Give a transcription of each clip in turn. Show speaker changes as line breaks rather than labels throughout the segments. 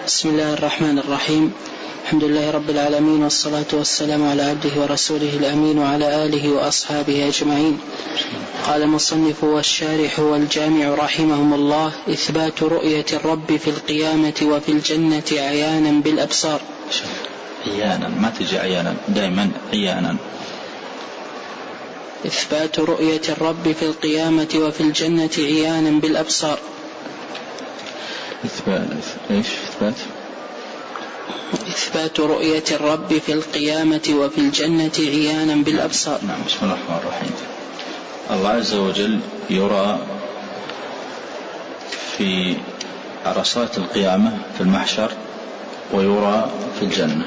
بسم الله الرحمن الرحيم. الحمد لله رب العالمين، والصلاة والسلام على عبده ورسوله الأمين وعلى آله وأصحابه أجمعين. قال المصنف والشارح والجامع رحمهم الله: إثبات رؤية الرب في القيامة وفي الجنة عيانا بالأبصار.
عيانا، ما تجي عيانا، دائما عيانا.
إثبات رؤية الرب في القيامة وفي الجنة عيانا بالأبصار. إثبات رؤية الرب في القيامة وفي الجنة عيانا بالأبصار.
نعم. بسم الله الرحمن الرحيم. الله عز وجل يرى في عرصات القيامة في المحشر، ويرى في الجنة.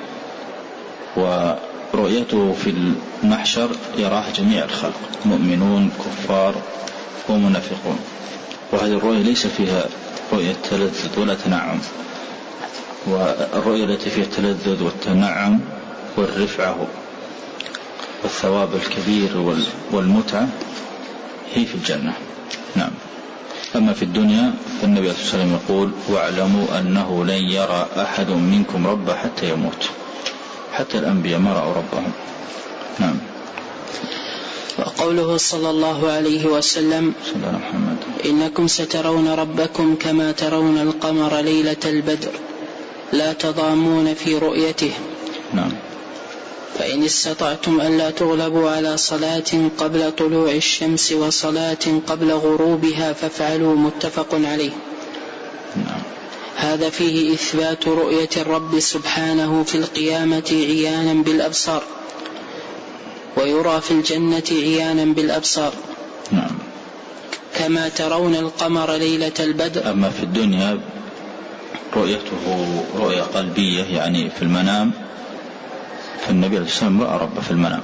ورؤيته في المحشر يراه جميع الخلق، مؤمنون كفار ومنافقون. وهذه الرؤية ليس فيها رؤية تلذذ ولا تنعم، والرؤية التي فيها التلذذ والتنعم والرفعة والثواب الكبير والمتعة هي في الجنة. نعم. أما في الدنيا فالنبي صلى الله عليه وسلم يقول: واعلموا أنه لن يرى أحد منكم ربه حتى يموت. حتى الأنبياء ما رأوا ربهم. نعم.
وقوله صلى الله عليه وسلم: إنكم سترون ربكم كما ترون القمر ليلة البدر لا تضامون في رؤيته.
نعم.
فإن استطعتم ألا تغلبوا على صلاة قبل طلوع الشمس وصلاة قبل غروبها فافعلوا. متفق عليه.
نعم.
هذا فيه إثبات رؤية الرب سبحانه في القيامة عيانا بالأبصار، ويرى في الجنة عيانا بالأبصار.
نعم.
كما ترون القمر ليلة البدر.
أما في الدنيا رؤيته رؤية قلبية، يعني في المنام، فالنبي عليه الصلاة والسلام رأى ربه في المنام.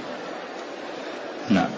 نعم.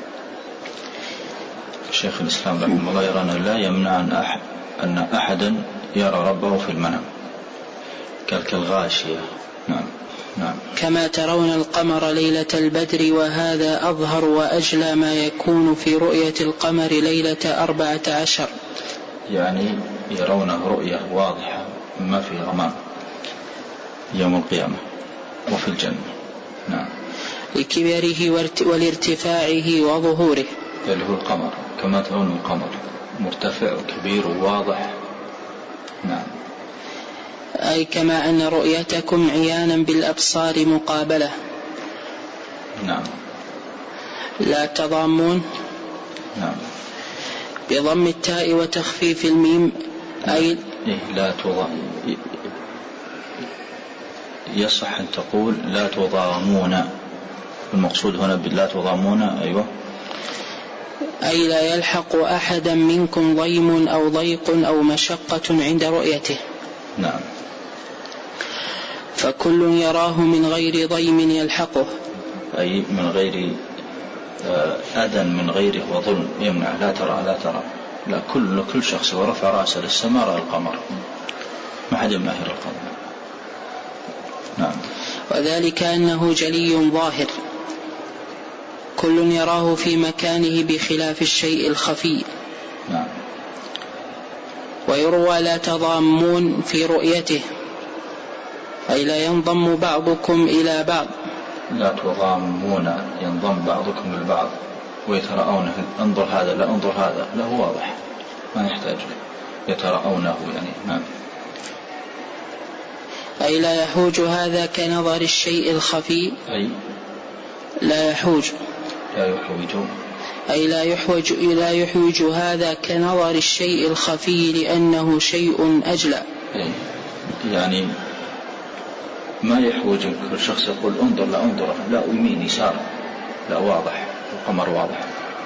شيخ الإسلام رحمه الله يرى أنه لا يمنع أن أحدا يرى ربه في المنام كالغاشية. نعم. نعم.
كما ترون القمر ليلة البدر، وهذا أظهر وأجلى ما يكون في رؤية القمر ليلة 14،
يعني يرونه رؤية واضحة ما في غمام يوم القيامة وفي الجنة. نعم.
لكبره والارتفاعه وظهوره.
اللي هو القمر، كما ترون القمر مرتفع وكبير وواضح. نعم.
أي كما أن رؤيتكم عيانا بالأبصار مقابلة.
نعم.
لا تضامون.
نعم.
بضم التاء وتخفيف الميم. أي
لا يصح أن تقول لا تضامون. المقصود هنا باللا تضامون. أيوة.
أي لا يلحق أحدا منكم ضيم أو ضيق أو مشقة عند رؤيته.
نعم.
فكل يراه من غير ضيم يلحقه،
أي من غير أذى من غيره وظلم يمنع. لا ترى لا ترى، لا، كل شخص ورفع رأسه للسماء رأى القمر، ما حد يمنع القمر. نعم.
وذلك أنه جلي ظاهر، كل يراه في مكانه بخلاف الشيء الخفي.
نعم.
ويروى لا تضامون في رؤيته، أي لا ينضم بعضكم إلى بعض.
لا تضامون، ينضم بعضكم للبعض ويترأونه. انظر هذا، لا انظر هذا، لا هو واضح ما يحتاج يترأونه يعني. نعم.
أي لا يحوج هذا كنظر الشيء الخفي.
أي
لا يحوج،
لا يحوج،
أي لا يحوج هذا كنظر الشيء الخفي لأنه شيء أجلى.
يعني ما يحوج كل شخص يقول انظر، لا انظر، لا يمين يسار، لا، واضح القمر واضح.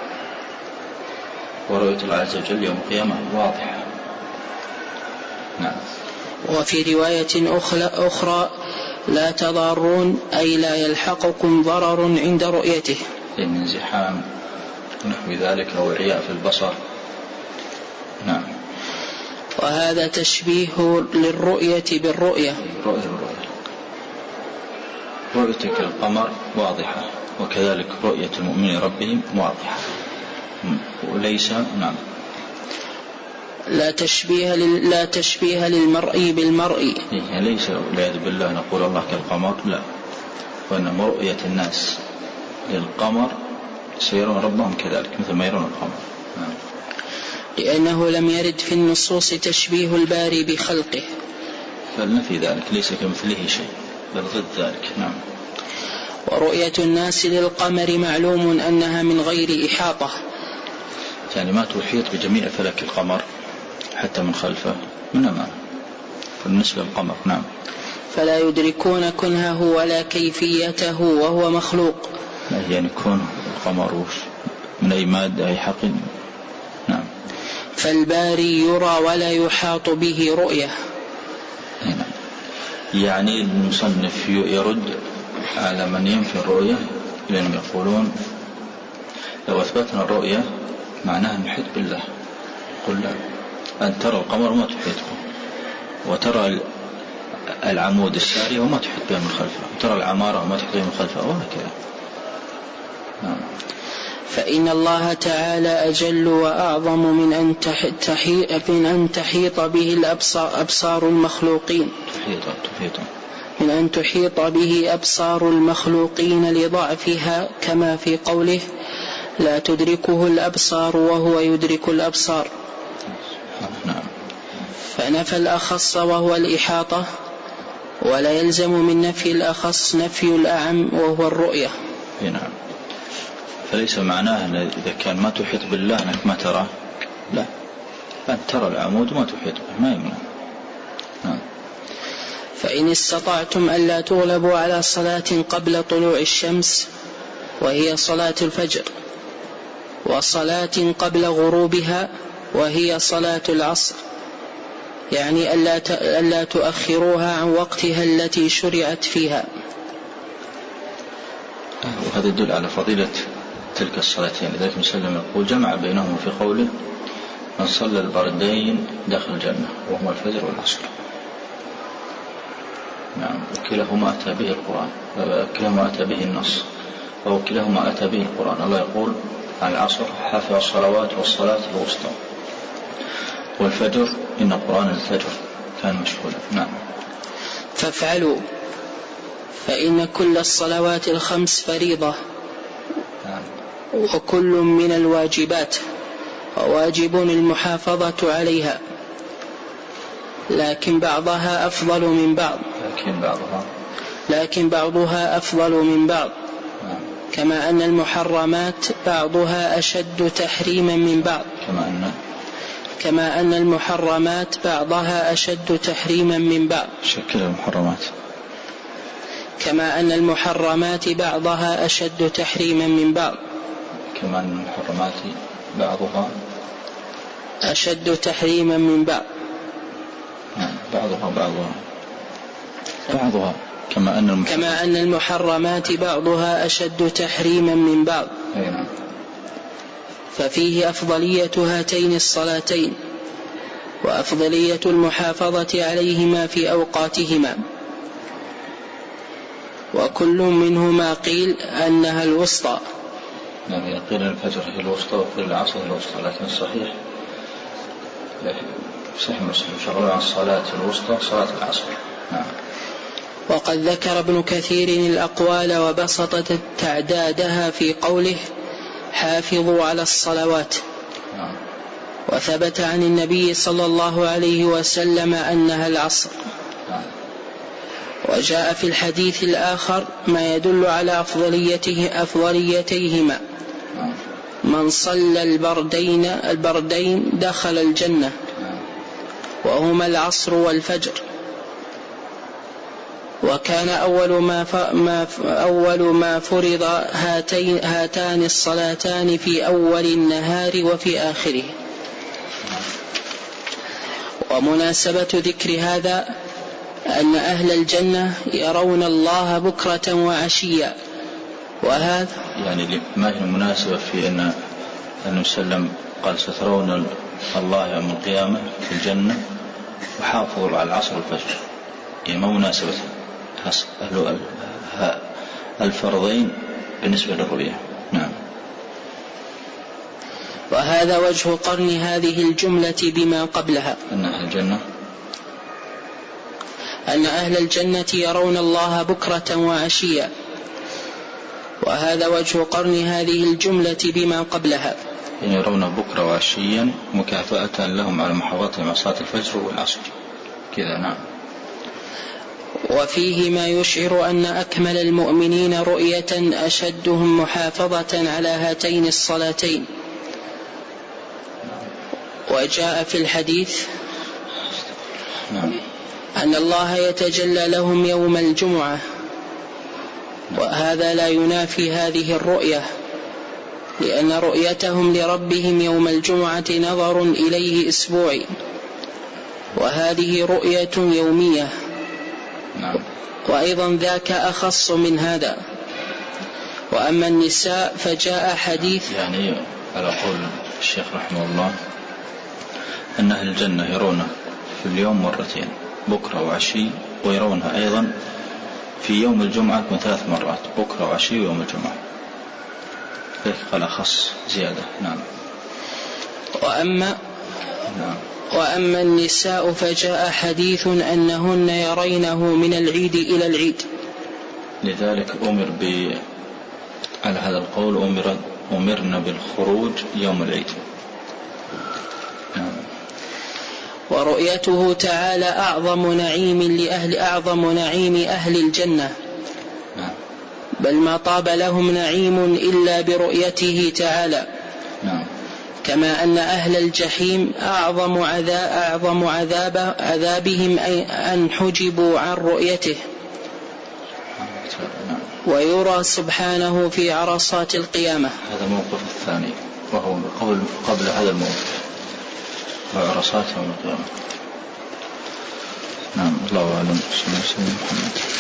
ورؤية الله عز وجل يوم القيامة واضحة. نعم.
وفي رواية أخرى لا تضارون، أي لا يلحقكم ضرر عند رؤيته،
من زحام نحو ذلك أو عياء في البصر. نعم.
وهذا تشبيه للرؤية بالرؤية.
رؤيتك القمر واضحة، وكذلك رؤية المؤمنين ربهم واضحة وليس. نعم.
لا تشبيه للمرء بالمرء.
يعني ليس والعياذ بالله نقول الله كالقمر، لا، وإنما رؤية الناس للقمر سيرون ربهم كذلك مثل ما يرون القمر.
لأنه لم يرد في النصوص تشبيه الباري بخلقه،
فلنفي ذلك ليس كمثله شيء بل ضد ذلك. نعم.
ورؤية الناس للقمر معلوم أنها من غير إحاطة،
يعني ما تحيط بجميع فلك القمر حتى من خلفه من أمامه بالنسبة للقمر. نعم.
فلا يدركون كنهه ولا كيفيته وهو مخلوق.
يعني كون القمر من أي مادة أي حقل. نعم.
فالباري يرى ولا يحاط به رؤية.
يعني المصنف يرد على من ينفي الرؤية، لأنهم يقولون لو أثبتنا الرؤية معناها نحيط بالله. قل لا، أن ترى القمر وما تحيطه، وترى العمود الساري وما تحيط به من خلفه، وترى العمارة وما تحيط به من خلفه، وهكذا.
فإن الله تعالى أجل وأعظم من أن تحيط به أبصار المخلوقين، من أن تحيط به أبصار المخلوقين لضعفها، كما في قوله لا تدركه الأبصار وهو يدرك الأبصار. فنفى الأخص وهو الإحاطة، ولا يلزم من نفي الأخص نفي الأعم وهو الرؤية.
نعم. فليس معناه أن إذا كان ما تحيط بالله أنك ما ترى، لا، أن ترى العمود وما تحيط به ما يمنع.
فإن استطعتم ألا تغلبوا على صلاة قبل طلوع الشمس وهي صلاة الفجر، وصلاة قبل غروبها وهي صلاة العصر، يعني ألا تؤخروها عن وقتها التي شرعت فيها.
وهذا يدل على فضيلة تلك الصلاتين. لذلك مسلم يقول جمع بينهما في قوله من صلى البردين دخل الجنة، وهما الفجر والعصر. نعم. وكلاهما أتى به القرآن، كلاهما أتى به النص، أو كلاهما أتى به القرآن. الله يقول عن العصر حافظ الصلوات والصلاة الوسطى، والفجر إن قرآن الفجر كان مشهودا. نعم.
فافعلوا فإن كل الصلوات الخمس فريضة، وكل من الواجبات، وواجب المحافظة عليها، لكن بعضها أفضل من بعض، كما أن المحرمات بعضها أشد تحريما من بعض، كما أن المحرمات بعضها أشد تحريما من بعض.
شكل المحرمات،
كما أن المحرمات بعضها أشد تحريما من بعض،
كما أن المحرمات بعضها
أشد تحريما من بعض.
بعضها كما أن
المحرمات بعضها أشد تحريما من بعض. ففيه أفضلية هاتين الصلاتين، وأفضلية المحافظة عليهما في أوقاتهما، وكل منهما قيل أنها الوسطى.
نعم. قيل الفجر هي الوسطى وقيل العصر هي الوسطى، لكن الصحيح صحيح مسلم شغلوا عن الصلاة الوسطى صلاة العصر. نعم.
وقد ذكر ابن كثير الأقوال وبسط تعدادها في قوله حافظوا على الصلوات. وثبت عن النبي صلى الله عليه وسلم أنها العصر. وجاء في الحديث الآخر ما يدل على أفضليتيهما. من صلى البردين دخل الجنة، وهما العصر والفجر. وكان أول ما فرض هاتان الصلاتان في أول النهار وفي آخره. ومناسبة ذكر هذا أن أهل الجنة يرون الله بكرة وعشيا. وهذا
يعني ما هي المناسبة في أن وسلم قال سترون الله يوم القيامة في الجنة وحافظوا على العصر والفجر، يعني ما مناسبة الفرضين بالنسبة للرؤية. نعم.
وهذا وجه قرن هذه الجملة بما قبلها، أن أهل الجنة يرون الله بكرة وعشيا، وهذا وجه قرن هذه الجملة بما قبلها،
يعني يرون بكرة وعشيا مكافأة لهم على محافظة على صلاة الفجر والعصر كذا. نعم.
وفيه ما يشعر أن أكمل المؤمنين رؤية أشدهم محافظة على هاتين الصلاتين. وجاء في الحديث أن الله يتجلى لهم يوم الجمعة، وهذا لا ينافي هذه الرؤية، لأن رؤيتهم لربهم يوم الجمعة نظر إليه أسبوعي، وهذه رؤية يومية. وأيضا ذاك أخص من هذا. وأما النساء فجاء حديث،
يعني على قول الشيخ رحمه الله أن أهل الجنة يرونه في اليوم مرتين، بكرة وعشي، ويرونها أيضا في يوم الجمعة من 3 مرات، بكرة وعشي ويوم الجمعة. ذلك قال أخص زيادة. نعم.
وأما النساء فجاء حديث أنهن يرينه من العيد إلى العيد،
لذلك على هذا القول أمرنا بالخروج يوم العيد. نعم.
ورؤيته تعالى أعظم نعيم أهل الجنة، بل ما طاب لهم نعيم إلا برؤيته تعالى. كما أن أهل الجحيم أعظم عذابهم أن حجبوا عن رؤيته، ويرى سبحانه في عرصات القيامة.
هذا الموقف الثاني، وهو قبل هذا الموقف وعرصات يوم القيامة. نعم. الله أعلم. صلى الله عليه وسلم.